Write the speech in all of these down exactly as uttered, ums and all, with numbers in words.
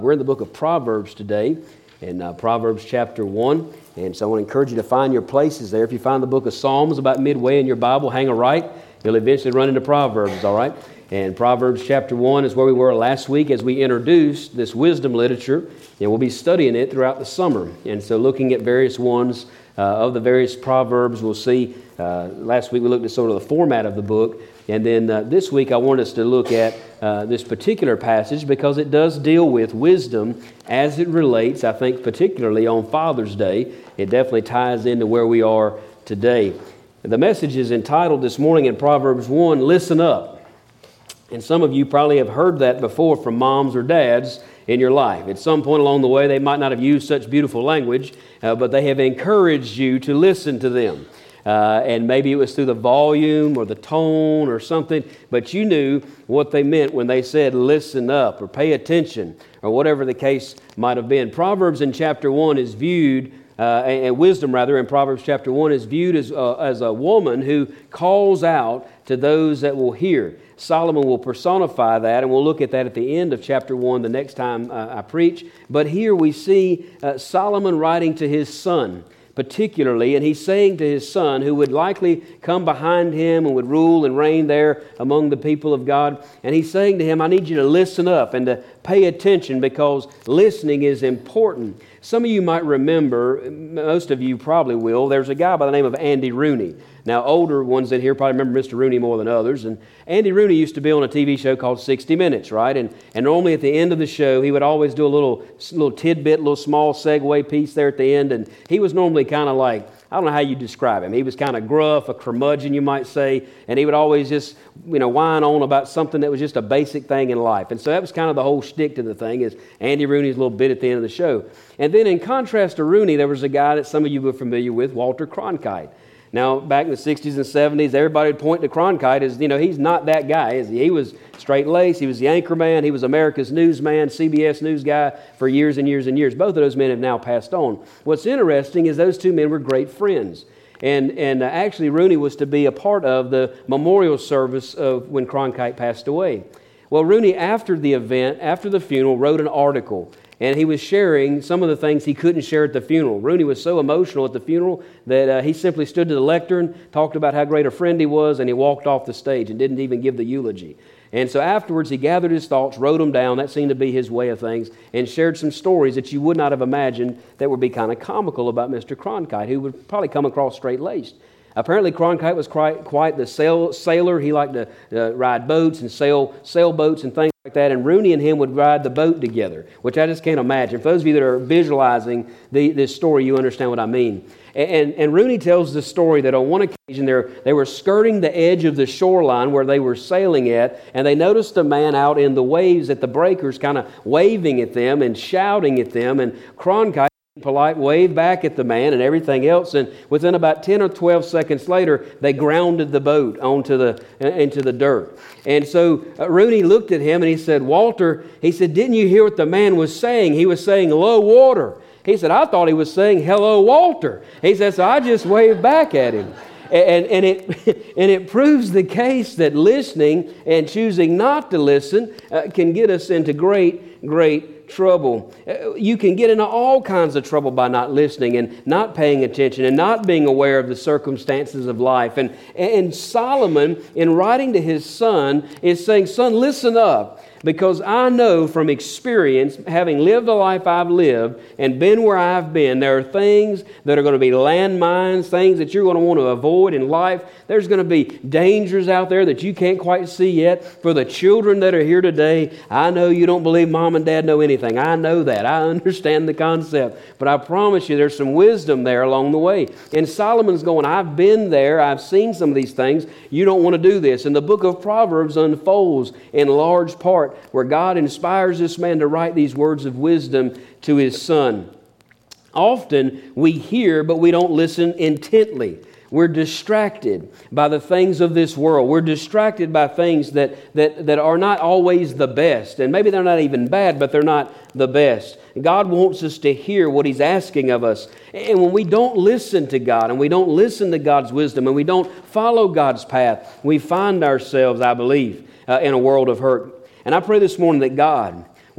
We're in the book of Proverbs today, in uh, Proverbs chapter one, and so I want to encourage you to find your places there. If you find the book of Psalms about midway in your Bible, hang a right. You'll eventually run into Proverbs, all right? And Proverbs chapter one is where we were last week as we introduced this wisdom literature, and we'll be studying it throughout the summer. And so looking at various ones uh, of the various Proverbs, we'll see, uh, last week we looked at sort of the format of the book, and then uh, this week I want us to look at uh, this particular passage because it does deal with wisdom as it relates, I think, particularly on Father's Day. It definitely ties into where we are today. The message is entitled this morning in Proverbs one, Listen Up. And some of you probably have heard that before from moms or dads in your life. At some point along the way, they might not have used such beautiful language, uh, but they have encouraged you to listen to them. Uh, and maybe it was through the volume or the tone or something, but you knew what they meant when they said listen up or pay attention or whatever the case might have been. Proverbs in chapter one is viewed, uh, and wisdom rather in Proverbs chapter one is viewed as, uh, as a woman who calls out to those that will hear. Solomon will personify that, and we'll look at that at the end of chapter one the next time uh, I preach. But here we see uh, Solomon writing to his son, particularly, and he's saying to his son, who would likely come behind him and would rule and reign there among the people of God, and he's saying to him, I need you to listen up and to pay attention because listening is important. Some of you might remember, most of you probably will, there's a guy by the name of Andy Rooney. Now, older ones in here probably remember Mister Rooney more than others. And Andy Rooney used to be on a T V show called sixty minutes, right? And and normally at the end of the show, he would always do a little little tidbit, little small segue piece there at the end. And he was normally kind of like, I don't know how you describe him. He was kind of gruff, a curmudgeon, you might say. And he would always just, you know, whine on about something that was just a basic thing in life. And so that was kind of the whole shtick to the thing, is Andy Rooney's little bit at the end of the show. And then in contrast to Rooney, there was a guy that some of you were familiar with, Walter Cronkite. Now, back in the sixties and seventies, everybody would point to Cronkite as, you know, he's not that guy, is he? He was straight-laced, he was the anchor man, he was America's newsman, C B S News guy for years and years and years. Both of those men have now passed on. What's interesting is those two men were great friends. And and uh, actually, Rooney was to be a part of the memorial service of when Cronkite passed away. Well, Rooney, after the event, after the funeral, wrote an article. And he was sharing some of the things he couldn't share at the funeral. Rooney was so emotional at the funeral that uh, he simply stood to the lectern, talked about how great a friend he was, and he walked off the stage and didn't even give the eulogy. And so afterwards, he gathered his thoughts, wrote them down. That seemed to be his way of things, and shared some stories that you would not have imagined that would be kind of comical about Mister Cronkite, who would probably come across straight-laced. Apparently, Cronkite was quite, quite the sail, sailor. He liked to uh, ride boats and sail sailboats and things like that. And Rooney and him would ride the boat together, which I just can't imagine. For those of you that are visualizing the, this story, you understand what I mean. And, and Rooney tells the story that on one occasion they were skirting the edge of the shoreline where they were sailing at, and they noticed a man out in the waves at the breakers kind of waving at them and shouting at them. And Cronkite, polite, waved back at the man and everything else, and within about ten or twelve seconds later, they grounded the boat onto the into the dirt. And so uh, Rooney looked at him and he said, Walter, he said, didn't you hear what the man was saying? He was saying, low water. He said, I thought he was saying, hello, Walter. He said, so I just waved back at him. And, and, it, and it proves the case that listening and choosing not to listen uh, can get us into great, great trouble. Uh, you can get into all kinds of trouble by not listening and not paying attention and not being aware of the circumstances of life. And, and Solomon, in writing to his son, is saying, son, listen up. Because I know from experience, having lived the life I've lived and been where I've been, there are things that are going to be landmines, things that you're going to want to avoid in life. There's going to be dangers out there that you can't quite see yet. For the children that are here today, I know you don't believe mom and dad know anything. I know that. I understand the concept. But I promise you there's some wisdom there along the way. And Solomon's going, I've been there. I've seen some of these things. You don't want to do this. And the book of Proverbs unfolds in large part where God inspires this man to write these words of wisdom to his son. Often we hear, but we don't listen intently. We're distracted by the things of this world. We're distracted by things that, that, that are not always the best. And maybe they're not even bad, but they're not the best. God wants us to hear what He's asking of us. And when we don't listen to God and we don't listen to God's wisdom and we don't follow God's path, we find ourselves, I believe, uh, in a world of hurt. And I pray this morning that God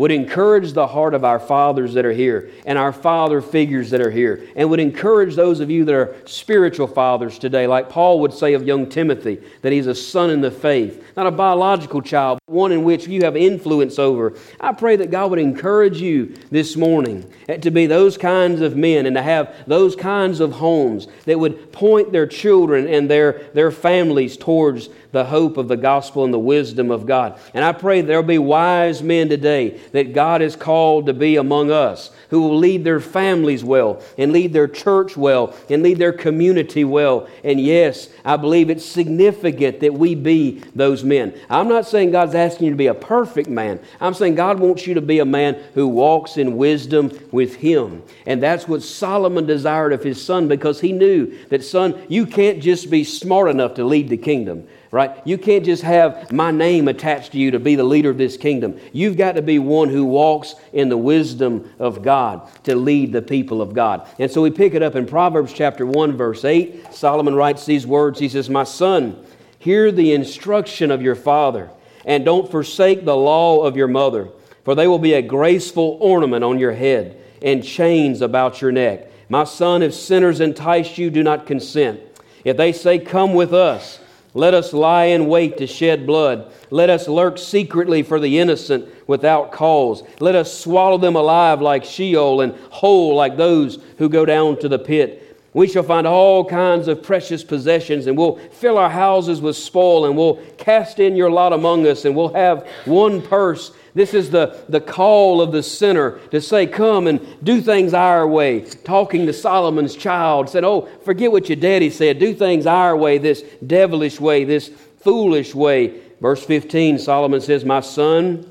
would encourage the heart of our fathers that are here and our father figures that are here, and would encourage those of you that are spiritual fathers today, like Paul would say of young Timothy, that he's a son in the faith, not a biological child, but one in which you have influence over. I pray that God would encourage you this morning to be those kinds of men and to have those kinds of homes that would point their children and their, their families towards the hope of the gospel and the wisdom of God. And I pray there will be wise men today that God has called to be among us, who will lead their families well and lead their church well and lead their community well. And yes, I believe it's significant that we be those men. I'm not saying God's asking you to be a perfect man. I'm saying God wants you to be a man who walks in wisdom with Him. And that's what Solomon desired of his son, because he knew that, son, you can't just be smart enough to lead the kingdom. Right? You can't just have my name attached to you to be the leader of this kingdom. You've got to be one who walks in the wisdom of God to lead the people of God. And so we pick it up in Proverbs chapter one, verse eight. Solomon writes these words. He says, "My son, hear the instruction of your father, and don't forsake the law of your mother, for they will be a graceful ornament on your head and chains about your neck. My son, if sinners entice you, do not consent. If they say, 'Come with us,' let us lie in wait to shed blood. Let us lurk secretly for the innocent without cause. Let us swallow them alive like Sheol and whole like those who go down to the pit. We shall find all kinds of precious possessions, and we'll fill our houses with spoil, and we'll cast in your lot among us, and we'll have one purse." This is the, the call of the sinner to say, "Come and do things our way." Talking to Solomon's child, said, "Oh, forget what your daddy said. Do things our way, this devilish way, this foolish way." Verse fifteen, Solomon says, "My son,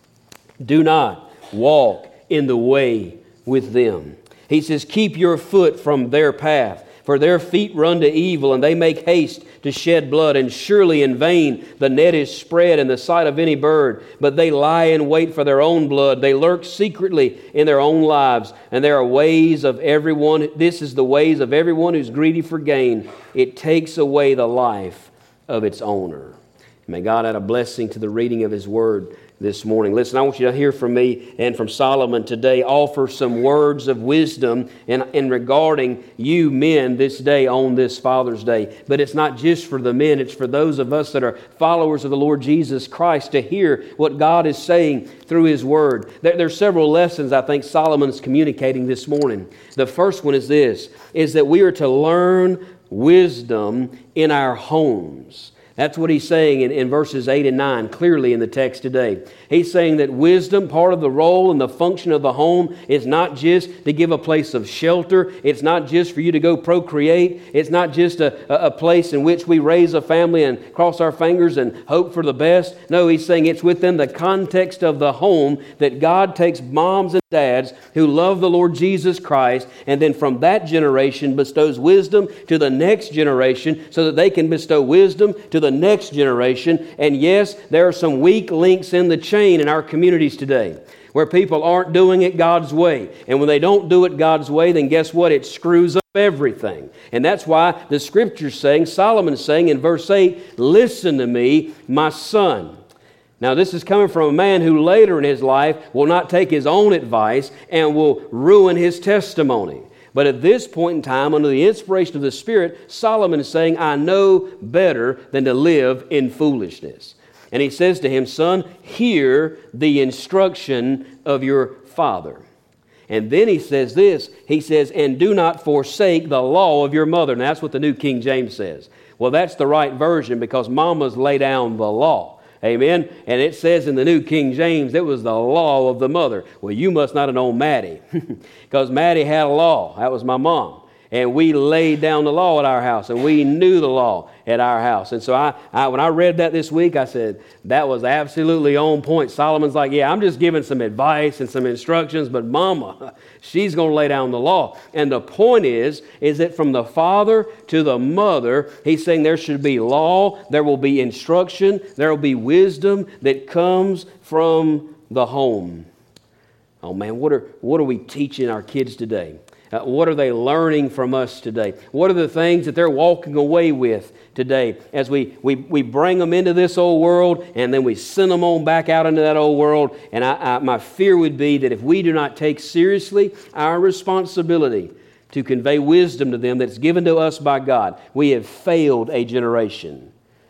do not walk in the way with them." He says, "Keep your foot from their path, for their feet run to evil, and they make haste to shed blood. And surely in vain the net is spread in the sight of any bird, but they lie in wait for their own blood. They lurk secretly in their own lives, and there are ways of everyone. This is the ways of everyone who's greedy for gain. It takes away the life of its owner." May God add a blessing to the reading of His Word this morning. Listen, I want you to hear from me and from Solomon today, offer some words of wisdom in, in regarding you men this day on this Father's Day. But it's not just for the men, it's for those of us that are followers of the Lord Jesus Christ to hear what God is saying through His Word. There, there are several lessons I think Solomon is communicating this morning. The first one is this, is that we are to learn wisdom in our homes. That's what he's saying in, in verses eight and nine, clearly in the text today. He's saying that wisdom, part of the role and the function of the home, is not just to give a place of shelter. It's not just for you to go procreate. It's not just a, a place in which we raise a family and cross our fingers and hope for the best. No, he's saying it's within the context of the home that God takes moms and dads who love the Lord Jesus Christ, and then from that generation bestows wisdom to the next generation so that they can bestow wisdom to the next generation. And yes, there are some weak links in the chain in our communities today where people aren't doing it God's way. And when they don't do it God's way, then guess what? It screws up everything. And that's why the Scripture's saying, Solomon's saying in verse eight, "Listen to me, my son." Now, this is coming from a man who later in his life will not take his own advice and will ruin his testimony. But at this point in time, under the inspiration of the Spirit, Solomon is saying, "I know better than to live in foolishness." And he says to him, "Son, hear the instruction of your father." And then he says this, he says, "And do not forsake the law of your mother." And that's what the New King James says. Well, that's the right version because mamas lay down the law. Amen. And it says in the New King James, it was the law of the mother. Well, you must not have known Maddie because Maddie had a law. That was my mom. And we laid down the law at our house, and we knew the law at our house. And so I, I, when I read that this week, I said, that was absolutely on point. Solomon's like, yeah, I'm just giving some advice and some instructions, but Mama, she's going to lay down the law. And the point is, is that from the father to the mother, he's saying there should be law, there will be instruction, there will be wisdom that comes from the home. Oh man, what are, what are we teaching our kids today? Uh, what are they learning from us today? What are the things that they're walking away with today as we, we, we bring them into this old world and then we send them on back out into that old world? And I, I, my fear would be that if we do not take seriously our responsibility to convey wisdom to them that's given to us by God, we have failed a generation.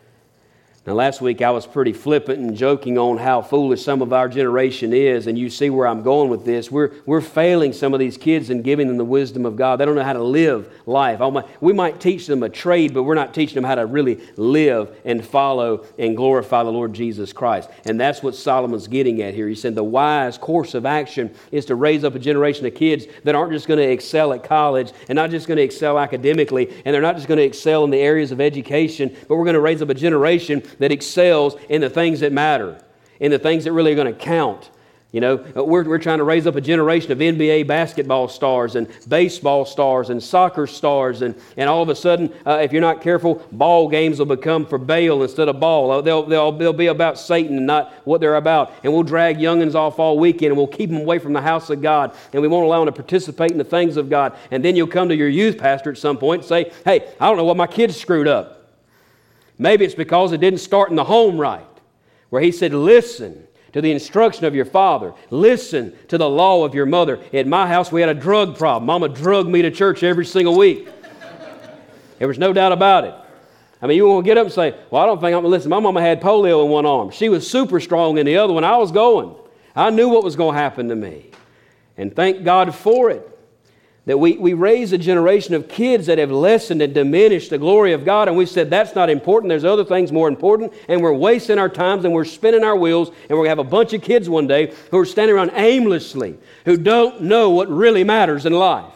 Now, last week I was pretty flippant and joking on how foolish some of our generation is, and you see where I'm going with this. We're, we're failing some of these kids in giving them the wisdom of God. They don't know how to live life. We might teach them a trade, but we're not teaching them how to really live and follow and glorify the Lord Jesus Christ. And that's what Solomon's getting at here. He said the wise course of action is to raise up a generation of kids that aren't just going to excel at college and not just going to excel academically, and they're not just going to excel in the areas of education, but we're going to raise up a generation that excels in the things that matter, in the things that really are going to count. You know, we're, we're trying to raise up a generation of N B A basketball stars and baseball stars and soccer stars, and, and all of a sudden, uh, if you're not careful, ball games will become for Baal instead of ball. They'll, they'll, they'll be about Satan and not what they're about. And we'll drag youngins off all weekend, and we'll keep them away from the house of God, and we won't allow them to participate in the things of God. And then you'll come to your youth pastor at some point and say, hey, I don't know what my kids screwed up. Maybe it's because it didn't start in the home right, where he said, listen to the instruction of your father. Listen to the law of your mother. At my house, we had a drug problem. Mama drugged me to church every single week. There was no doubt about it. I mean, you won't get up and say, well, I don't think I'm going to listen. My mama had polio in one arm. She was super strong in the other one. I was going. I knew what was going to happen to me. And thank God for it. That we, we raise a generation of kids that have lessened and diminished the glory of God, and we said that's not important, there's other things more important, and we're wasting our times and we're spinning our wheels, and we're going to have a bunch of kids one day who are standing around aimlessly, who don't know what really matters in life.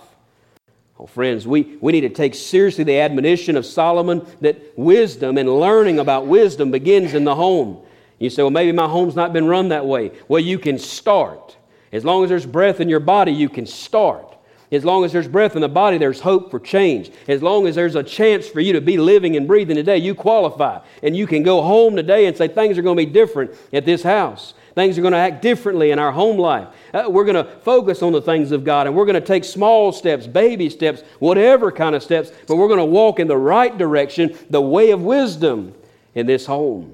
Oh, friends, we, we need to take seriously the admonition of Solomon that wisdom and learning about wisdom begins in the home. You say, well, maybe my home's not been run that way. Well, you can start. As long as there's breath in your body, you can start. As long as there's breath in the body, there's hope for change. As long as there's a chance for you to be living and breathing today, you qualify. And you can go home today and say things are going to be different at this house. Things are going to act differently in our home life. Uh, we're going to focus on the things of God, and we're going to take small steps, baby steps, whatever kind of steps, but we're going to walk in the right direction, the way of wisdom in this home.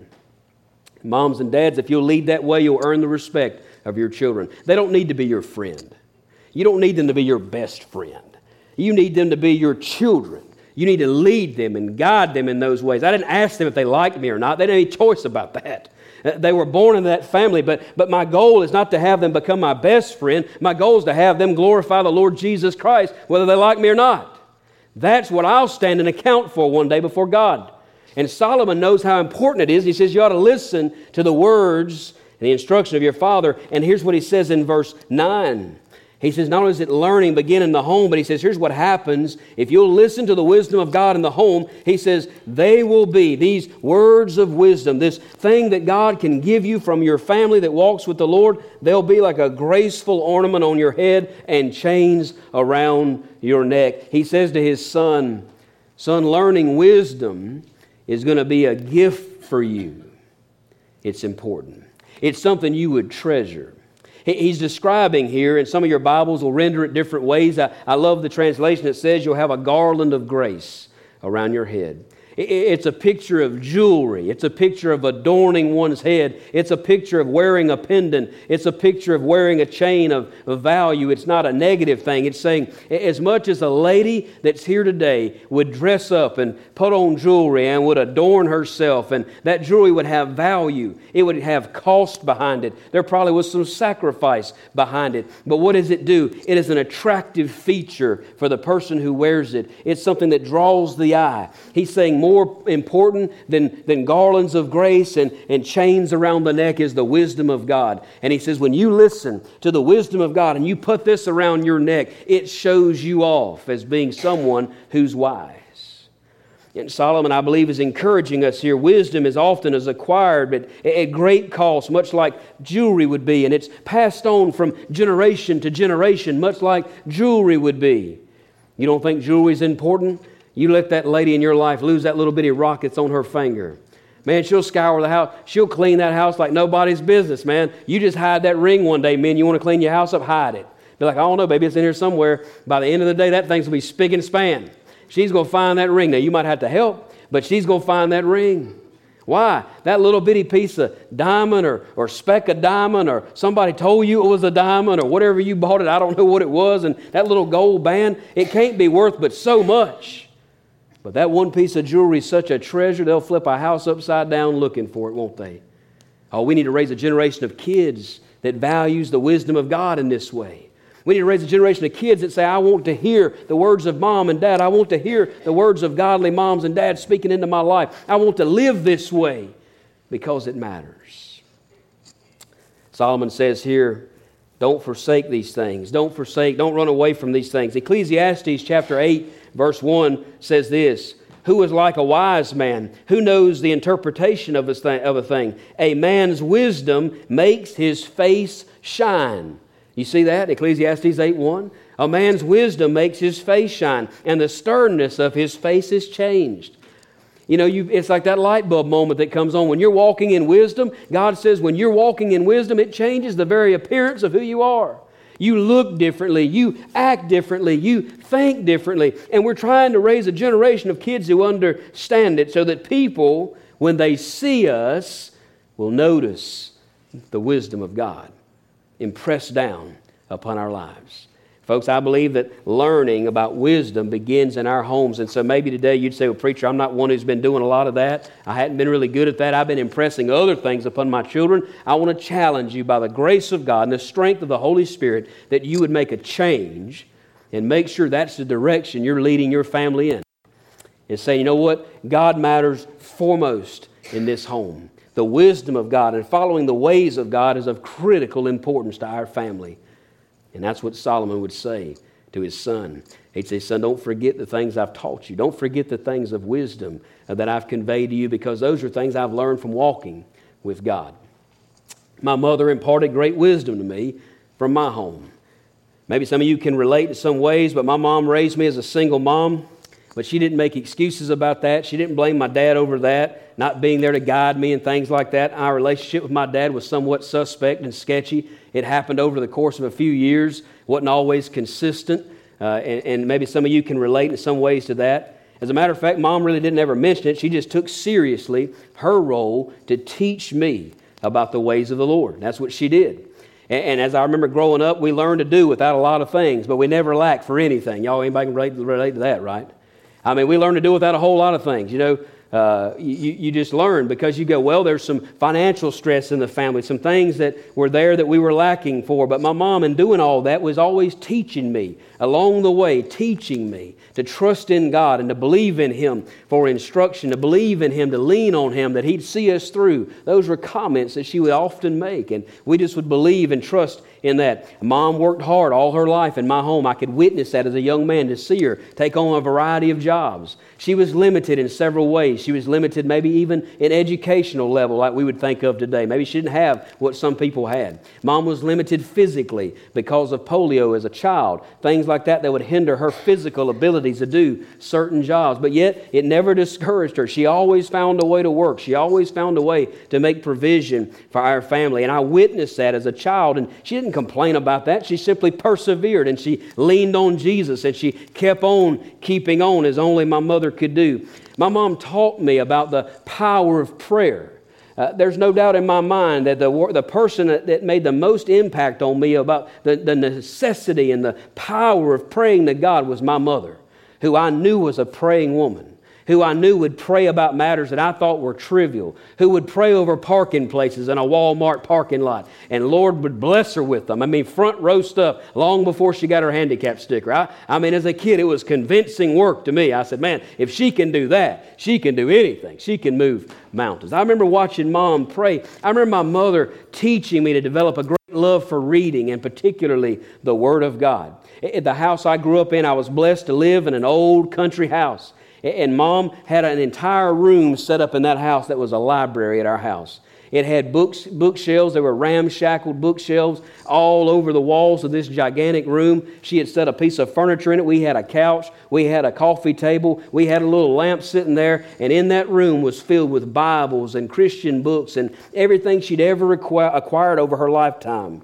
Moms and dads, if you'll lead that way, you'll earn the respect of your children. They don't need to be your friend. You don't need them to be your best friend. You need them to be your children. You need to lead them and guide them in those ways. I didn't ask them if they liked me or not. They didn't have any choice about that. They were born into that family, but, but my goal is not to have them become my best friend. My goal is to have them glorify the Lord Jesus Christ, whether they like me or not. That's what I'll stand and account for one day before God. And Solomon knows how important it is. He says you ought to listen to the words and the instruction of your father. And here's what he says in verse nine. He says, not only is it learning begin in the home, but he says, here's what happens. If you'll listen to the wisdom of God in the home, he says, they will be, these words of wisdom, this thing that God can give you from your family that walks with the Lord, they'll be like a graceful ornament on your head and chains around your neck. He says to his son, son, learning wisdom is going to be a gift for you. It's important. It's something you would treasure. He's describing here, and some of your Bibles will render it different ways. I, I love the translation that says you'll have a garland of grace around your head. It's a picture of jewelry. It's a picture of adorning one's head. It's a picture of wearing a pendant. It's a picture of wearing a chain of, of value. It's not a negative thing. It's saying as much as a lady that's here today would dress up and put on jewelry and would adorn herself, and that jewelry would have value. It would have cost behind it. There probably was some sacrifice behind it. But what does it do? It is an attractive feature for the person who wears it. It's something that draws the eye. He's saying more important than, than garlands of grace and, and chains around the neck is the wisdom of God. And he says, when you listen to the wisdom of God and you put this around your neck, it shows you off as being someone who's wise. And Solomon, I believe, is encouraging us here. Wisdom is often is acquired, but at great cost, much like jewelry would be. And it's passed on from generation to generation, much like jewelry would be. You don't think jewelry is important? You let that lady in your life lose that little bitty rock that's on her finger. Man, she'll scour the house. She'll clean that house like nobody's business, man. You just hide that ring one day, man. You want to clean your house up? Hide it. Be like, I don't know, baby, it's in here somewhere. By the end of the day, that thing's going to be spick and span. She's going to find that ring. Now, you might have to help, but she's going to find that ring. Why? That little bitty piece of diamond or, or speck of diamond, or somebody told you it was a diamond, or whatever you bought it, I don't know what it was, and that little gold band, it can't be worth but so much. But that one piece of jewelry is such a treasure, they'll flip a house upside down looking for it, won't they? Oh, we need to raise a generation of kids that values the wisdom of God in this way. We need to raise a generation of kids that say, I want to hear the words of mom and dad. I want to hear the words of godly moms and dads speaking into my life. I want to live this way because it matters. Solomon says here, don't forsake these things. Don't forsake, don't run away from these things. Ecclesiastes chapter eight, verse one says this, who is like a wise man? Who knows the interpretation of a thing? A man's wisdom makes his face shine. You see that? Ecclesiastes eight one. A man's wisdom makes his face shine, and the sternness of his face is changed. You know, you, it's like that light bulb moment that comes on. When you're walking in wisdom, God says when you're walking in wisdom, it changes the very appearance of who you are. You look differently. You act differently. You think differently. And we're trying to raise a generation of kids who understand it so that people, when they see us, will notice the wisdom of God impressed down upon our lives. Folks, I believe that learning about wisdom begins in our homes. And so maybe today you'd say, well, preacher, I'm not one who's been doing a lot of that. I hadn't been really good at that. I've been impressing other things upon my children. I want to challenge you by the grace of God and the strength of the Holy Spirit that you would make a change and make sure that's the direction you're leading your family in. And say, you know what? God matters foremost in this home. The wisdom of God and following the ways of God is of critical importance to our family. And that's what Solomon would say to his son. He'd say, son, don't forget the things I've taught you. Don't forget the things of wisdom that I've conveyed to you, because those are things I've learned from walking with God. My mother imparted great wisdom to me from my home. Maybe some of you can relate in some ways, but my mom raised me as a single mom. But she didn't make excuses about that. She didn't blame my dad over that, not being there to guide me and things like that. Our relationship with my dad was somewhat suspect and sketchy. It happened over the course of a few years. Wasn't always consistent. Uh, and, and maybe some of you can relate in some ways to that. As a matter of fact, Mom really didn't ever mention it. She just took seriously her role to teach me about the ways of the Lord. That's what she did. And, and as I remember growing up, we learned to do without a lot of things, but we never lacked for anything. Y'all, anybody can relate, relate to that, right? I mean, we learn to do without a whole lot of things. You know, uh, you, you just learn because you go, well, there's some financial stress in the family, some things that were there that we were lacking for. But my mom, in doing all that, was always teaching me, along the way, teaching me to trust in God and to believe in Him for instruction, to believe in Him, to lean on Him, that He'd see us through. Those were comments that she would often make, and we just would believe and trust in that. Mom worked hard all her life in my home. I could witness that as a young man, to see her take on a variety of jobs. She was limited in several ways. She was limited maybe even in educational level like we would think of today. Maybe she didn't have what some people had. Mom was limited physically because of polio as a child. Things like that that would hinder her physical abilities to do certain jobs. But yet it never discouraged her. She always found a way to work. She always found a way to make provision for our family. And I witnessed that as a child, and she didn't complain about that. She simply persevered, and she leaned on Jesus, and she kept on keeping on as only my mother could do. My mom taught me about the power of prayer. Uh, there's no doubt in my mind that the the person that, that made the most impact on me about the, the necessity and the power of praying to God was my mother, who I knew was a praying woman, who I knew would pray about matters that I thought were trivial, who would pray over parking places in a Walmart parking lot, and Lord would bless her with them. I mean, front row stuff long before she got her handicap sticker. I, I mean, as a kid, it was convincing work to me. I said, man, if she can do that, she can do anything. She can move mountains. I remember watching Mom pray. I remember my mother teaching me to develop a great love for reading, and particularly the Word of God. At the house I grew up in, I was blessed to live in an old country house. And Mom had an entire room set up in that house that was a library at our house. It had books, bookshelves. There were ramshackled bookshelves all over the walls of this gigantic room. She had set a piece of furniture in it. We had a couch. We had a coffee table. We had a little lamp sitting there. And in that room was filled with Bibles and Christian books and everything she'd ever acquired over her lifetime.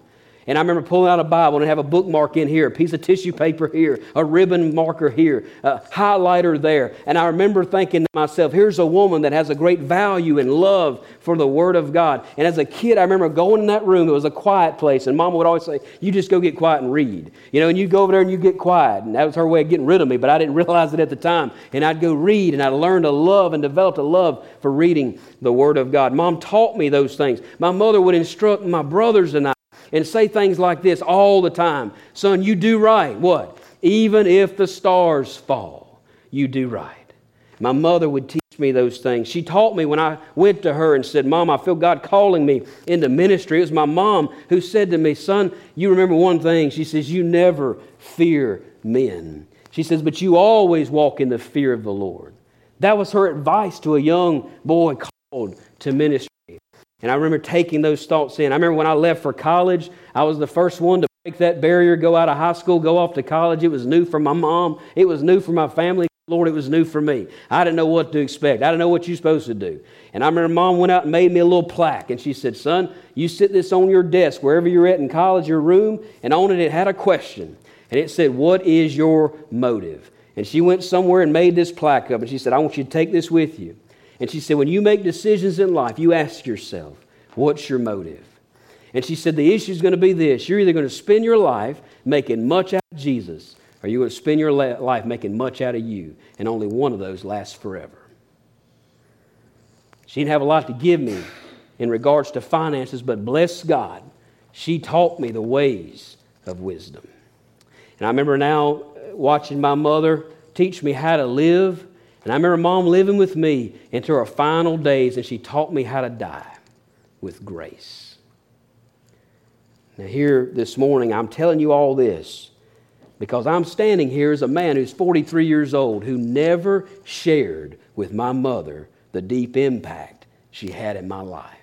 And I remember pulling out a Bible and have a bookmark in here, a piece of tissue paper here, a ribbon marker here, a highlighter there. And I remember thinking to myself, here's a woman that has a great value and love for the Word of God. And as a kid, I remember going in that room. It was a quiet place. And Mama would always say, you just go get quiet and read. You know, and you go over there and you get quiet. And that was her way of getting rid of me, but I didn't realize it at the time. And I'd go read, and I learned to love and developed a love for reading the Word of God. Mom taught me those things. My mother would instruct my brothers and I and say things like this all the time. Son, you do right. What? Even if the stars fall, you do right. My mother would teach me those things. She taught me when I went to her and said, Mom, I feel God calling me into ministry. It was my mom who said to me, son, you remember one thing. She says, you never fear men. She says, but you always walk in the fear of the Lord. That was her advice to a young boy called to ministry. And I remember taking those thoughts in. I remember when I left for college, I was the first one to break that barrier, go out of high school, go off to college. It was new for my mom. It was new for my family. Lord, it was new for me. I didn't know what to expect. I didn't know what you're supposed to do. And I remember Mom went out and made me a little plaque. And she said, son, you sit this on your desk, wherever you're at in college, your room. And on it, it had a question. And it said, what is your motive? And she went somewhere and made this plaque up. And she said, I want you to take this with you. And she said, when you make decisions in life, you ask yourself, what's your motive? And she said, the issue is going to be this. You're either going to spend your life making much out of Jesus, or you're going to spend your life making much out of you. And only one of those lasts forever. She didn't have a lot to give me in regards to finances, but bless God, she taught me the ways of wisdom. And I remember now watching my mother teach me how to live. And I remember Mom living with me into her final days, and she taught me how to die with grace. Now here this morning, I'm telling you all this because I'm standing here as a man who's forty-three years old who never shared with my mother the deep impact she had in my life.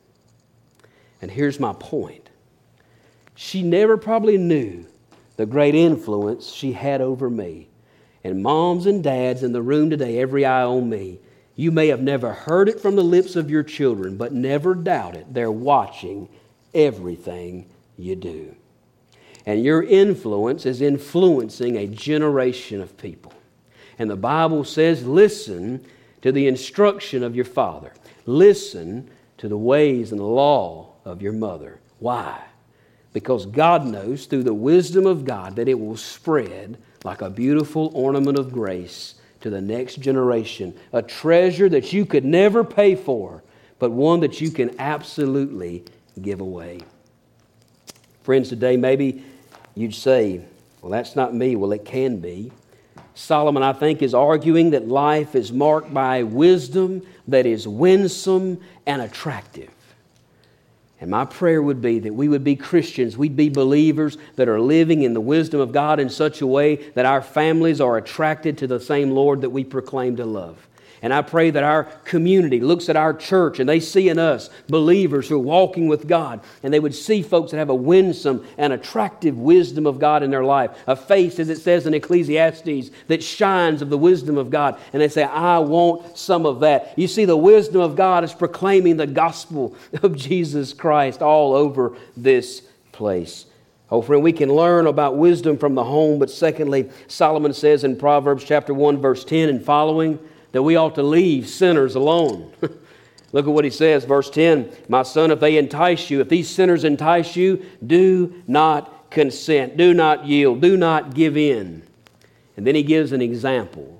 And here's my point. She never probably knew the great influence she had over me. And moms and dads in the room today, every eye on me, you may have never heard it from the lips of your children, but never doubt it. They're watching everything you do. And your influence is influencing a generation of people. And the Bible says, listen to the instruction of your father. Listen to the ways and the law of your mother. Why? Because God knows through the wisdom of God that it will spread like a beautiful ornament of grace to the next generation. A treasure that you could never pay for, but one that you can absolutely give away. Friends, today maybe you'd say, well, that's not me. Well, it can be. Solomon, I think, is arguing that life is marked by wisdom that is winsome and attractive. And my prayer would be that we would be Christians, we'd be believers that are living in the wisdom of God in such a way that our families are attracted to the same Lord that we proclaim to love. And I pray that our community looks at our church and they see in us believers who are walking with God, and they would see folks that have a winsome and attractive wisdom of God in their life. A face, as it says in Ecclesiastes, that shines of the wisdom of God. And they say, I want some of that. You see, the wisdom of God is proclaiming the gospel of Jesus Christ all over this place. Oh, friend, we can learn about wisdom from the home. But secondly, Solomon says in Proverbs chapter one, verse ten and following, that we ought to leave sinners alone. Look at what he says, verse ten. My son, if they entice you, if these sinners entice you, do not consent, do not yield, do not give in. And then he gives an example.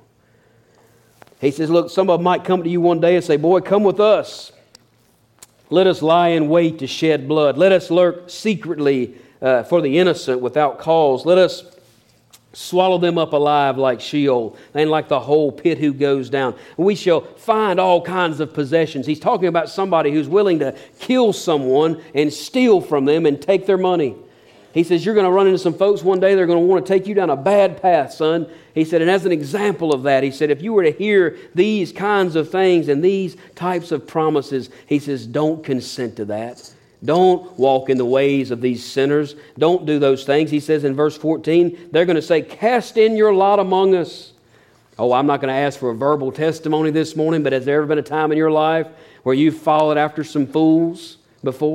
He says, look, some of them might come to you one day and say, boy, come with us. Let us lie in wait to shed blood. Let us lurk secretly uh, for the innocent without cause. Let us swallow them up alive like Sheol, and like the whole pit who goes down. We shall find all kinds of possessions. He's talking about somebody who's willing to kill someone and steal from them and take their money. He says, you're going to run into some folks one day, they're going to want to take you down a bad path, son. He said, and as an example of that, he said, if you were to hear these kinds of things and these types of promises, he says, don't consent to that. Don't walk in the ways of these sinners. Don't do those things. He says in verse fourteen, they're going to say, cast in your lot among us. Oh, I'm not going to ask for a verbal testimony this morning, but has there ever been a time in your life where you've followed after some fools before?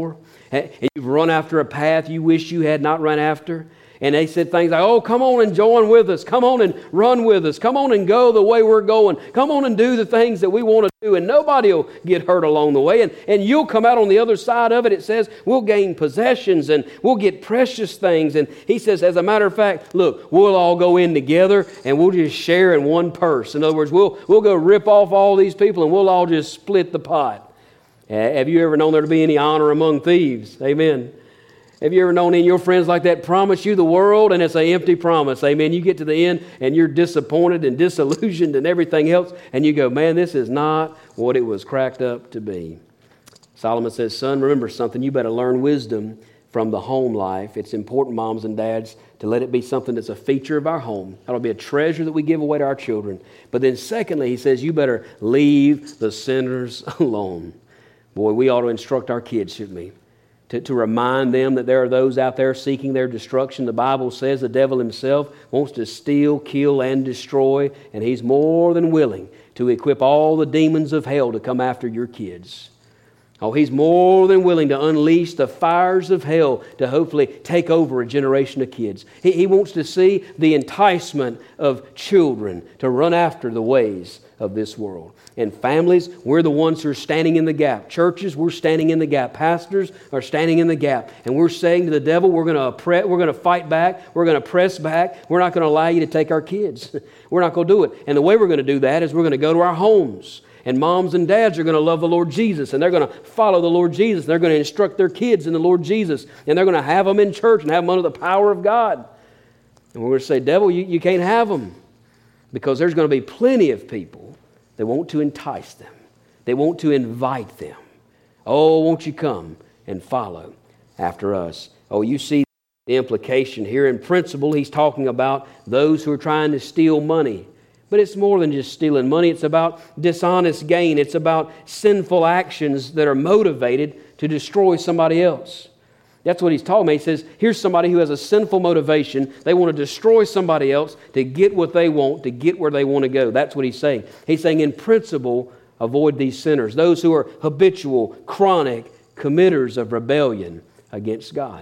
And you've run after a path you wish you had not run after. And they said things like, oh, come on and join with us. Come on and run with us. Come on and go the way we're going. Come on and do the things that we want to do. And nobody will get hurt along the way. And, and you'll come out on the other side of it. It says we'll gain possessions and we'll get precious things. And he says, as a matter of fact, look, we'll all go in together and we'll just share in one purse. In other words, we'll, we'll go rip off all these people and we'll all just split the pot. Uh, have you ever known there to be any honor among thieves? Amen. Have you ever known any of your friends like that promise you the world and it's an empty promise? Amen. You get to the end and you're disappointed and disillusioned and everything else and you go, man, this is not what it was cracked up to be. Solomon says, son, remember something. You better learn wisdom from the home life. It's important, moms and dads, to let it be something that's a feature of our home. That'll be a treasure that we give away to our children. But then secondly, he says, you better leave the sinners alone. Boy, we ought to instruct our kids, shouldn't we? To, to remind them that there are those out there seeking their destruction. The Bible says the devil himself wants to steal, kill, and destroy, and he's more than willing to equip all the demons of hell to come after your kids. Oh, he's more than willing to unleash the fires of hell to hopefully take over a generation of kids. He, he wants to see the enticement of children to run after the ways of this world. And families, we're the ones who are standing in the gap. Churches, we're standing in the gap. Pastors are standing in the gap. And we're saying to the devil, we're going to oppre- we're going to fight back. We're going to press back. We're not going to allow you to take our kids. We're not going to do it. And the way we're going to do that is we're going to go to our homes. And moms and dads are going to love the Lord Jesus. And they're going to follow the Lord Jesus. They're going to instruct their kids in the Lord Jesus. And they're going to have them in church and have them under the power of God. And we're going to say, devil, you, you can't have them. Because there's going to be plenty of people that want to entice them. They want to invite them. Oh, won't you come and follow after us? Oh, you see the implication here. In principle, he's talking about those who are trying to steal money. But it's more than just stealing money. It's about dishonest gain. It's about sinful actions that are motivated to destroy somebody else. That's what he's talking about. He says, here's somebody who has a sinful motivation. They want to destroy somebody else to get what they want, to get where they want to go. That's what he's saying. He's saying, in principle, avoid these sinners, those who are habitual, chronic committers of rebellion against God.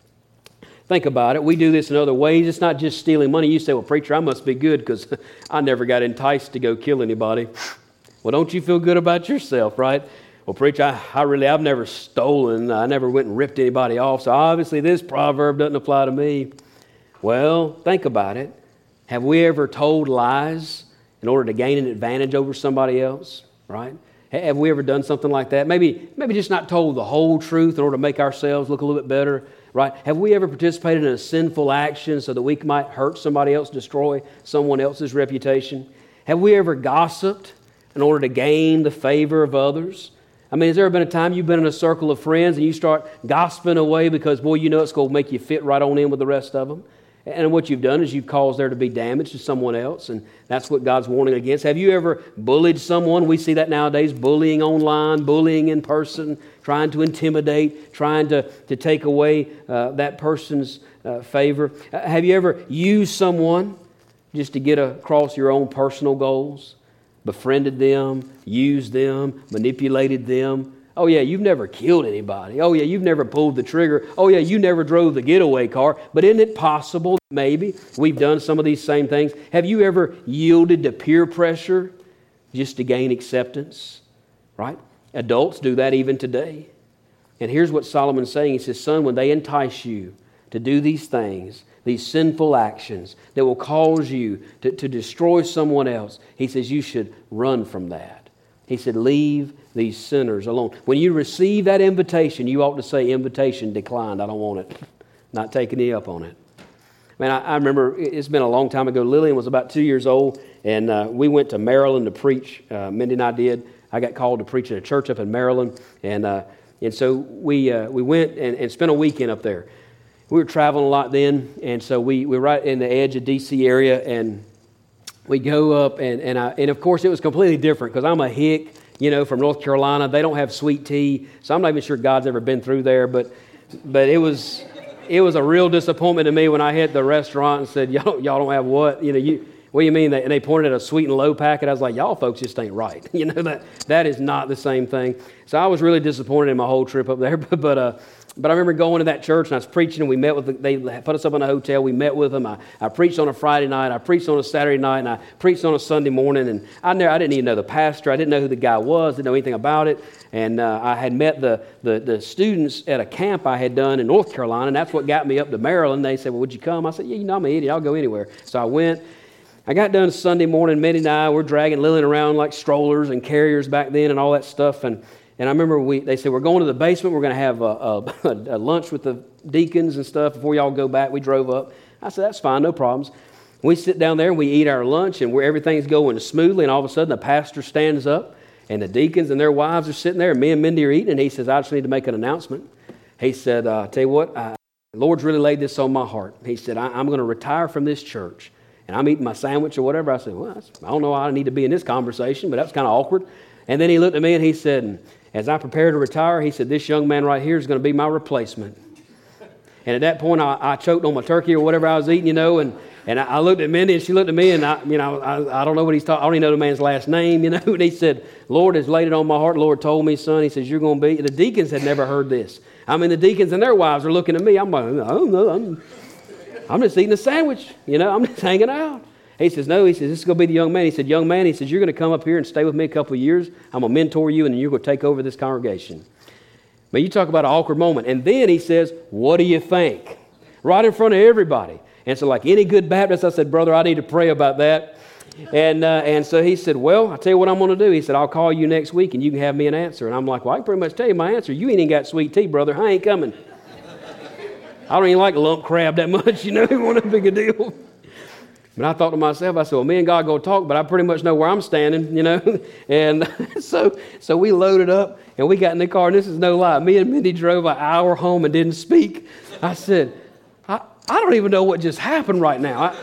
Think about it. We do this in other ways. It's not just stealing money. You say, well, preacher, I must be good because I never got enticed to go kill anybody. Well, don't you feel good about yourself, right? Well, preacher, I, I really, I've never stolen. I never went and ripped anybody off. So obviously this proverb doesn't apply to me. Well, think about it. Have we ever told lies in order to gain an advantage over somebody else, right? Have we ever done something like that? Maybe, maybe just not told the whole truth in order to make ourselves look a little bit better, right? Have we ever participated in a sinful action so that we might hurt somebody else, destroy someone else's reputation? Have we ever gossiped in order to gain the favor of others? I mean, has there ever been a time you've been in a circle of friends and you start gossiping away because, boy, you know it's going to make you fit right on in with the rest of them? And what you've done is you've caused there to be damage to someone else, and that's what God's warning against. Have you ever bullied someone? We see that nowadays, bullying online, bullying in person, trying to intimidate, trying to, to take away uh, that person's uh, favor. Uh, have you ever used someone just to get across your own personal goals? Befriended them, used them, manipulated them. Oh yeah, you've never killed anybody. Oh yeah, you've never pulled the trigger. Oh yeah, you never drove the getaway car. But isn't it possible that maybe we've done some of these same things? Have you ever yielded to peer pressure just to gain acceptance? Right? Adults do that even today. And here's what Solomon's saying. He says, son, when they entice you to do these things, these sinful actions that will cause you to, to destroy someone else, he says you should run from that. He said, leave these sinners alone. When you receive that invitation, you ought to say, invitation declined. I don't want it. Not taking you up on it. Man, I, I remember it's been a long time ago. Lillian was about two years old, and uh, we went to Maryland to preach. Uh, Mindy and I did. I got called to preach at a church up in Maryland, and uh, and so we uh, we went and, and spent a weekend up there. We were traveling a lot then, and so we, we were right in the edge of D C area, and we go up, and and, I, and of course it was completely different because I'm a hick, you know, from North Carolina. They don't have sweet tea, so I'm not even sure God's ever been through there, but but it was it was a real disappointment to me when I hit the restaurant and said, y'all, y'all don't have what? You know, you what do you mean? And they pointed at a sweet and low packet. I was like, y'all folks just ain't right. You know, that that is not the same thing. So I was really disappointed in my whole trip up there. But but, uh, but I remember going to that church and I was preaching and we met with, the, they put us up in a hotel. We met with them. I, I preached on a Friday night. I preached on a Saturday night. And I preached on a Sunday morning. And I never, I didn't even know the pastor. I didn't know who the guy was. Didn't know anything about it. And uh, I had met the, the the students at a camp I had done in North Carolina. And that's what got me up to Maryland. They said, well, would you come? I said, yeah, you know, I'm an idiot. I'll go anywhere. So I went. I got done Sunday morning. Minnie and I were dragging Lillian around like strollers and carriers back then and all that stuff. And And I remember we they said, we're going to the basement. We're going to have a, a, a lunch with the deacons and stuff before y'all go back. We drove up. I said, that's fine, no problems. We sit down there and we eat our lunch and where everything's going smoothly. And all of a sudden the pastor stands up and the deacons and their wives are sitting there. And me and Mindy are eating. And he says, I just need to make an announcement. He said, uh, tell you what, I, the Lord's really laid this on my heart. He said, I, I'm going to retire from this church. And I'm eating my sandwich or whatever. I said, well, that's, I don't know how I need to be in this conversation, but that was kind of awkward. And then he looked at me and he said, as I prepare to retire, he said, this young man right here is going to be my replacement. And at that point, I, I choked on my turkey or whatever I was eating, you know, and, and I, I looked at Mindy and she looked at me and, I, you know, I, I don't know what he's talking, I don't even know the man's last name, you know, and he said, Lord has laid it on my heart. Lord told me, son, he says, you're going to be, the deacons had never heard this. I mean, the deacons and their wives are looking at me. I'm like, I don't know, I'm, I'm just eating a sandwich, you know, I'm just hanging out. He says, no, he says, this is going to be the young man. He said, young man, he says, you're going to come up here and stay with me a couple of years. I'm going to mentor you, and then you're going to take over this congregation. But you talk about an awkward moment. And then he says, what do you think? Right in front of everybody. And so like any good Baptist, I said, brother, I need to pray about that. And uh, and so he said, well, I'll tell you what I'm going to do. He said, I'll call you next week, and you can have me an answer. And I'm like, well, I can pretty much tell you my answer. You ain't even got sweet tea, brother. I ain't coming. I don't even like lump crab that much, you know. It wasn't a big a deal. But I thought to myself, I said, well, me and God go talk, but I pretty much know where I'm standing, you know. And so so we loaded up, and we got in the car, and this is no lie. Me and Mindy drove an hour home and didn't speak. I said, I, I don't even know what just happened right now. I,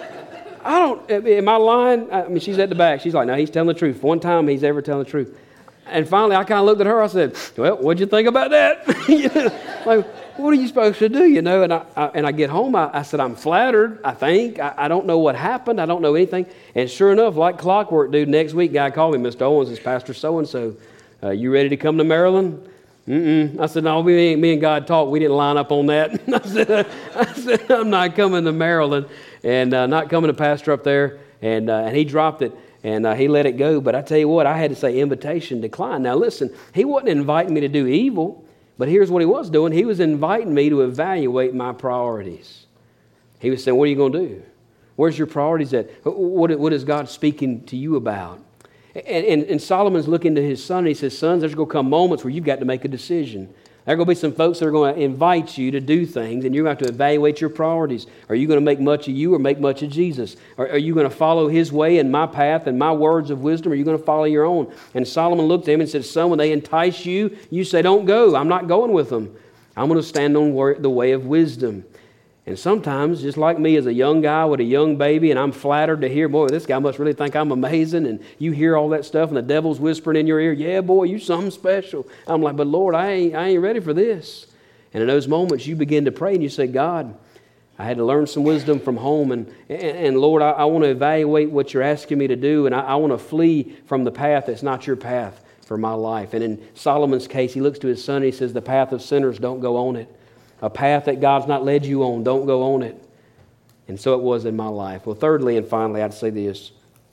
I don't, am I lying? I mean, she's at the back. She's like, no, he's telling the truth. One time he's ever telling the truth. And finally, I kind of looked at her. I said, well, what'd you think about that? You know, like, what are you supposed to do, you know? And I, I and I get home, I, I said, I'm flattered, I think. I, I don't know what happened. I don't know anything. And sure enough, like clockwork, dude, next week, guy called me, Mister Owens, is Pastor so-and-so. Uh, you ready to come to Maryland? Mm-mm. I said, no, me, me and God talked. We didn't line up on that. I said, I said, I'm not coming to Maryland and uh, not coming to pastor up there. And, uh, and he dropped it. And uh, he let it go. But I tell you what, I had to say invitation decline. Now listen, he wasn't inviting me to do evil, but here's what he was doing. He was inviting me to evaluate my priorities. He was saying, what are you going to do? Where's your priorities at? What, what is God speaking to you about? And, and, and Solomon's looking to his son, and he says, sons, there's going to come moments where you've got to make a decision. There are going to be some folks that are going to invite you to do things, and you're going to have to evaluate your priorities. Are you going to make much of you or make much of Jesus? Are, are you going to follow his way and my path and my words of wisdom, or are you going to follow your own? And Solomon looked at him and said, son, when they entice you, you say, don't go. I'm not going with them. I'm going to stand on the way of wisdom. And sometimes, just like me as a young guy with a young baby, and I'm flattered to hear, boy, this guy must really think I'm amazing, and you hear all that stuff, and the devil's whispering in your ear, yeah, boy, you something special. I'm like, but Lord, I ain't, I ain't ready for this. And in those moments, you begin to pray, and you say, God, I had to learn some wisdom from home, and, and, and Lord, I, I want to evaluate what you're asking me to do, and I, I want to flee from the path that's not your path for my life. And in Solomon's case, he looks to his son, and he says, the path of sinners, don't go on it. A path that God's not led you on, don't go on it. And so it was in my life. Well, thirdly and finally, I'd say this,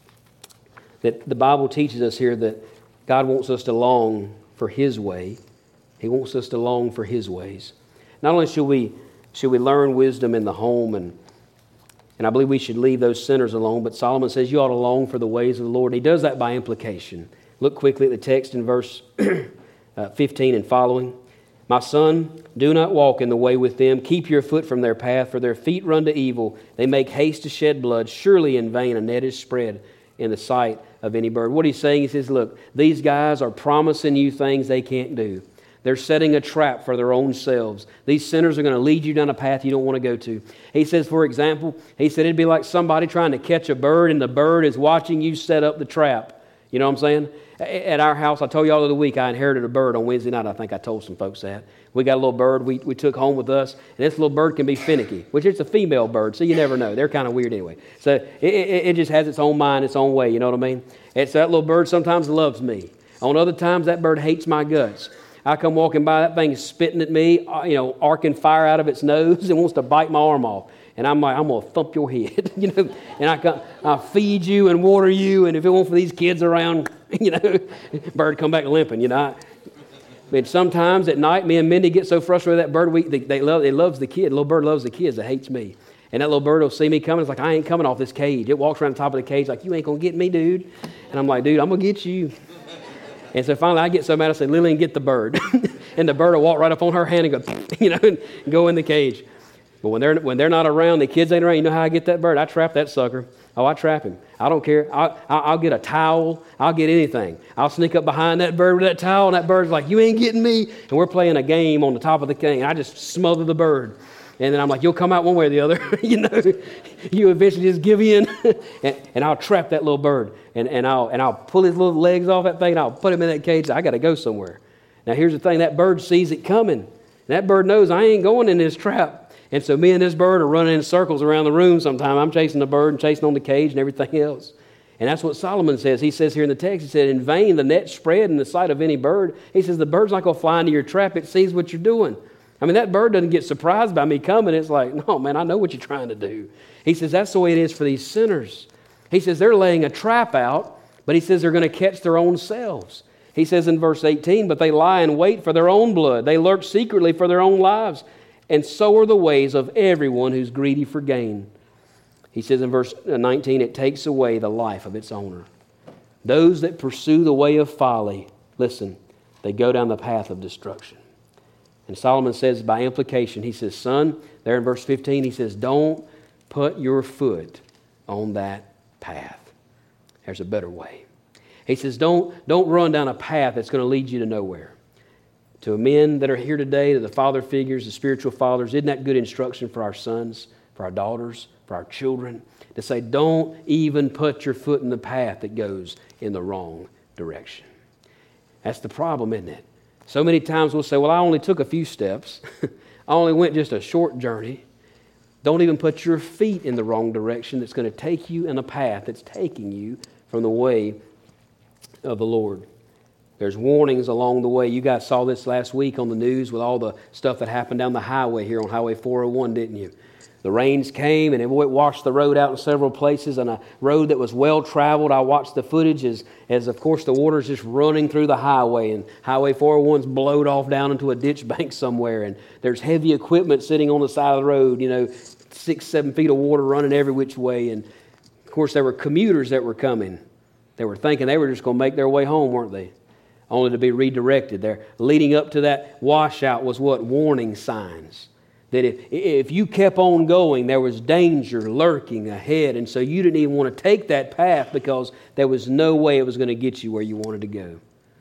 that the Bible teaches us here that God wants us to long for his way. He wants us to long for his ways. Not only should we, should we learn wisdom in the home, and, and I believe we should leave those sinners alone, but Solomon says you ought to long for the ways of the Lord. And he does that by implication. Look quickly at the text in verse fifteen and following. My son, do not walk in the way with them. Keep your foot from their path, for their feet run to evil. They make haste to shed blood. Surely in vain a net is spread in the sight of any bird. What he's saying, he says, look, these guys are promising you things they can't do. They're setting a trap for their own selves. These sinners are going to lead you down a path you don't want to go to. He says, for example, he said it'd be like somebody trying to catch a bird, and the bird is watching you set up the trap. You know what I'm saying? At our house, I told you all of the week, I inherited a bird on Wednesday night. I think I told some folks that. We got a little bird we, we took home with us, and this little bird can be finicky, which it's a female bird, so you never know. They're kind of weird anyway. So it, it, it just has its own mind, its own way, you know what I mean? And so that little bird sometimes loves me. On other times, that bird hates my guts. I come walking by, that thing spitting at me, you know, arcing fire out of its nose and wants to bite my arm off. And I'm like, I'm going to thump your head, you know, and I come, I feed you and water you, and if it weren't for these kids around, you know, bird come back limping, you know. But sometimes at night, me and Mindy get so frustrated with that bird, we, they, they love, it loves the kid. The little bird loves the kids, it hates me. And that little bird will see me coming, it's like, I ain't coming off this cage. It walks around the top of the cage like, you ain't going to get me, dude. And I'm like, dude, I'm going to get you. And so finally I get so mad, I say, Lillian, get the bird. And the bird will walk right up on her hand and go, you know, and go in the cage. But when they're when they're not around, the kids ain't around, you know how I get that bird? I trap that sucker. Oh, I trap him. I don't care. I'll, I'll get a towel. I'll get anything. I'll sneak up behind that bird with that towel, and that bird's like, you ain't getting me. And we're playing a game on the top of the thing. I just smother the bird. And then I'm like, you'll come out one way or the other. You know, you eventually just give in. and, and I'll trap that little bird. And, and, I'll, and I'll pull his little legs off that thing, and I'll put him in that cage. I got to go somewhere. Now, here's the thing. That bird sees it coming. And that bird knows I ain't going in this trap. And so me and this bird are running in circles around the room sometime. I'm chasing the bird and chasing on the cage and everything else. And that's what Solomon says. He says here in the text, he said, in vain the net spread in the sight of any bird. He says, the bird's not going to fly into your trap. It sees what you're doing. I mean, that bird doesn't get surprised by me coming. It's like, no, man, I know what you're trying to do. He says, that's the way it is for these sinners. He says, they're laying a trap out, but he says they're going to catch their own selves. He says in verse eighteen, but they lie in wait for their own blood. They lurk secretly for their own lives. And so are the ways of everyone who's greedy for gain. He says in verse nineteen, it takes away the life of its owner. Those that pursue the way of folly, listen, they go down the path of destruction. And Solomon says by implication, he says, son, there in verse fifteen, he says, don't put your foot on that path. There's a better way. He says, don't, don't run down a path that's going to lead you to nowhere. To men that are here today, to the father figures, the spiritual fathers, isn't that good instruction for our sons, for our daughters, for our children? To say, don't even put your foot in the path that goes in the wrong direction. That's the problem, isn't it? So many times we'll say, well, I only took a few steps. I only went just a short journey. Don't even put your feet in the wrong direction that's going to take you in a path that's taking you from the way of the Lord. There's warnings along the way. You guys saw this last week on the news with all the stuff that happened down the highway here on Highway four oh one, didn't you? The rains came and it washed the road out in several places, on a road that was well traveled. I watched the footage as, as of course, the water's just running through the highway, and Highway four oh one's blowed off down into a ditch bank somewhere, and there's heavy equipment sitting on the side of the road, you know, six, seven feet of water running every which way. And of course, there were commuters that were coming. They were thinking they were just going to make their way home, weren't they? Only to be redirected. There, leading up to that washout was what? Warning signs. That if, if you kept on going, there was danger lurking ahead. And so you didn't even want to take that path because there was no way it was going to get you where you wanted to go.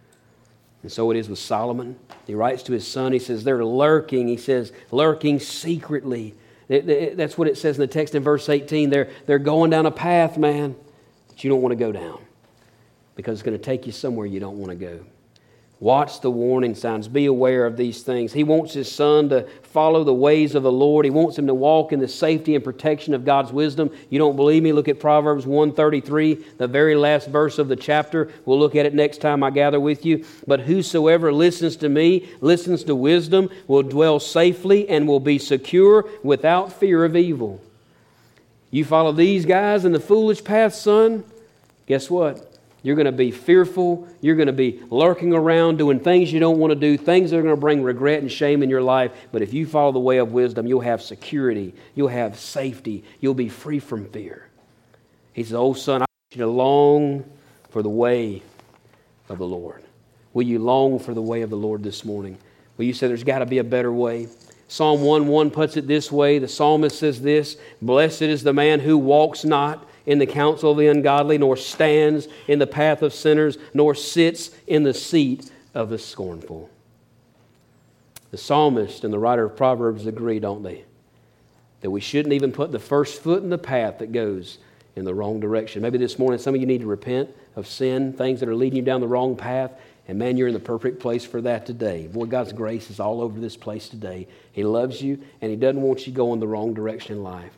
And so it is with Solomon. He writes to his son, he says, they're lurking. He says, lurking secretly. That's what it says in the text in verse eighteen. They're, they're going down a path, man, that you don't want to go down, because it's going to take you somewhere you don't want to go. Watch the warning signs. Be aware of these things. He wants his son to follow the ways of the Lord. He wants him to walk in the safety and protection of God's wisdom. You don't believe me? Look at Proverbs one thirty-three, the very last verse of the chapter. We'll look at it next time I gather with you. But whosoever listens to me, listens to wisdom, will dwell safely and will be secure without fear of evil. You follow these guys in the foolish path, son, guess what? You're going to be fearful. You're going to be lurking around doing things you don't want to do, things that are going to bring regret and shame in your life. But if you follow the way of wisdom, you'll have security. You'll have safety. You'll be free from fear. He says, oh, son, I want you to long for the way of the Lord. Will you long for the way of the Lord this morning? Will you say there's got to be a better way? Psalm one one puts it this way. The psalmist says this, blessed is the man who walks not in the counsel of the ungodly, nor stands in the path of sinners, nor sits in the seat of the scornful. The psalmist and the writer of Proverbs agree, don't they? That we shouldn't even put the first foot in the path that goes in the wrong direction. Maybe this morning some of you need to repent of sin, things that are leading you down the wrong path. And man, you're in the perfect place for that today. Boy, God's grace is all over this place today. He loves you, and He doesn't want you going the wrong direction in life.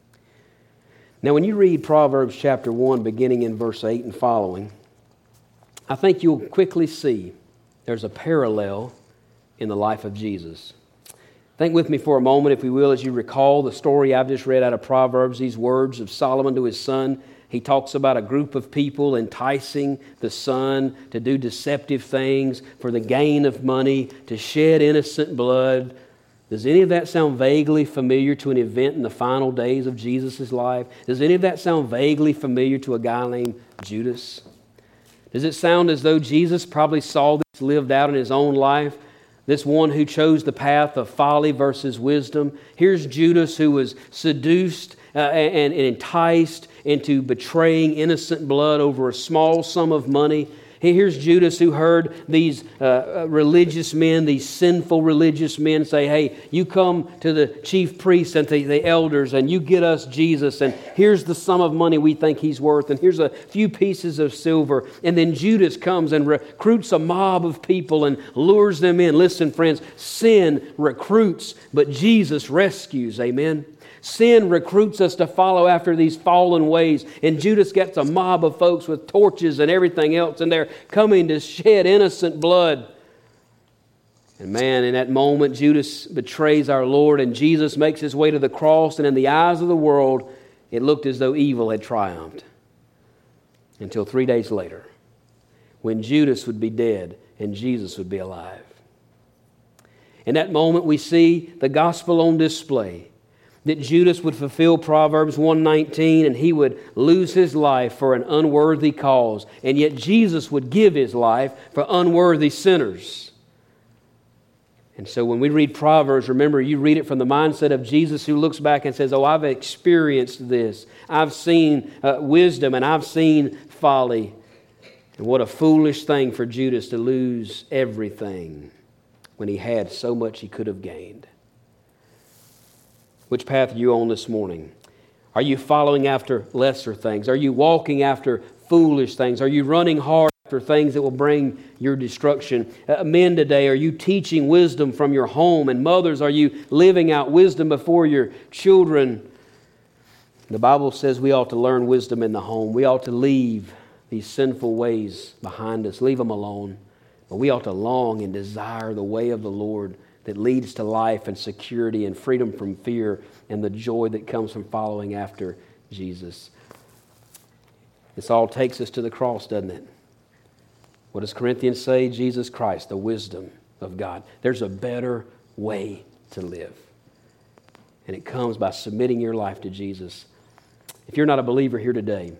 Now, when you read Proverbs chapter one, beginning in verse eight and following, I think you'll quickly see there's a parallel in the life of Jesus. Think with me for a moment, if we will, as you recall the story I've just read out of Proverbs, these words of Solomon to his son. He talks about a group of people enticing the son to do deceptive things for the gain of money, to shed innocent blood. Does any of that sound vaguely familiar to an event in the final days of Jesus' life? Does any of that sound vaguely familiar to a guy named Judas? Does it sound as though Jesus probably saw this lived out in His own life? This one who chose the path of folly versus wisdom. Here's Judas who was seduced uh, and, and enticed into betraying innocent blood over a small sum of money. Here's Judas who heard these uh, religious men, these sinful religious men say, hey, you come to the chief priests and the, the elders and you get us Jesus, and here's the sum of money we think He's worth, and here's a few pieces of silver. And then Judas comes and recruits a mob of people and lures them in. Listen, friends, sin recruits, but Jesus rescues. Amen. Sin recruits us to follow after these fallen ways. And Judas gets a mob of folks with torches and everything else, and they're coming to shed innocent blood. And man, in that moment, Judas betrays our Lord, and Jesus makes His way to the cross, and in the eyes of the world, it looked as though evil had triumphed. Until three days later, when Judas would be dead and Jesus would be alive. In that moment, we see the gospel on display. That Judas would fulfill Proverbs one nineteen, and he would lose his life for an unworthy cause. And yet Jesus would give His life for unworthy sinners. And so when we read Proverbs, remember, you read it from the mindset of Jesus, who looks back and says, oh, I've experienced this. I've seen uh, wisdom and I've seen folly. And what a foolish thing for Judas to lose everything when he had so much he could have gained. Which path are you on this morning? Are you following after lesser things? Are you walking after foolish things? Are you running hard after things that will bring your destruction? Uh, men today, are you teaching wisdom from your home? And mothers, are you living out wisdom before your children? The Bible says we ought to learn wisdom in the home. We ought to leave these sinful ways behind us. Leave them alone. But we ought to long and desire the way of the Lord that leads to life and security and freedom from fear and the joy that comes from following after Jesus. This all takes us to the cross, doesn't it? What does Corinthians say? Jesus Christ, the wisdom of God. There's a better way to live. And it comes by submitting your life to Jesus. If you're not a believer here today,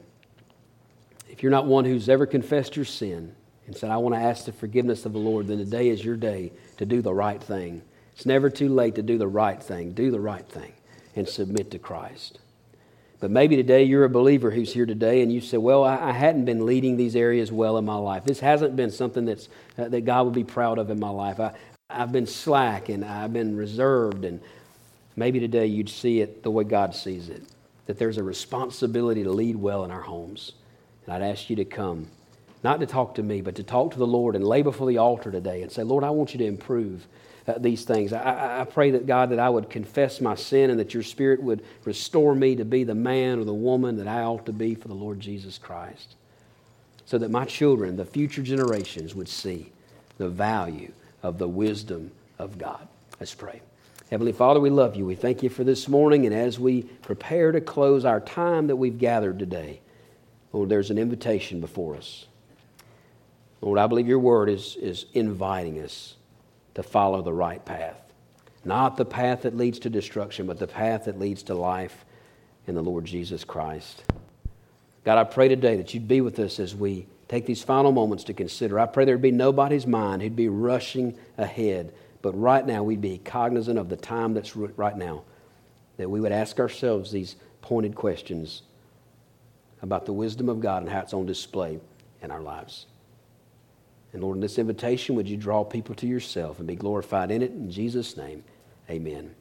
if you're not one who's ever confessed your sin and said, I want to ask the forgiveness of the Lord, then today is your day to do the right thing. It's never too late to do the right thing. Do the right thing and submit to Christ. But maybe today you're a believer who's here today and you say, well, I, I hadn't been leading these areas well in my life. This hasn't been something that's uh, that God would be proud of in my life. I, I've been slack and I've been reserved. And maybe today you'd see it the way God sees it, that there's a responsibility to lead well in our homes. And I'd ask you to come, not to talk to me, but to talk to the Lord and lay before the altar today and say, Lord, I want you to improve uh, these things. I, I pray that, God, that I would confess my sin and that your Spirit would restore me to be the man or the woman that I ought to be for the Lord Jesus Christ, so that my children, the future generations, would see the value of the wisdom of God. Let's pray. Heavenly Father, we love you. We thank you for this morning, and as we prepare to close our time that we've gathered today, Lord, there's an invitation before us. Lord, I believe your word is, is inviting us to follow the right path. Not the path that leads to destruction, but the path that leads to life in the Lord Jesus Christ. God, I pray today that you'd be with us as we take these final moments to consider. I pray there'd be nobody's mind who'd be rushing ahead, but right now we'd be cognizant of the time that's right now, that we would ask ourselves these pointed questions about the wisdom of God and how it's on display in our lives. And Lord, in this invitation, would you draw people to yourself and be glorified in it? In Jesus' name, amen.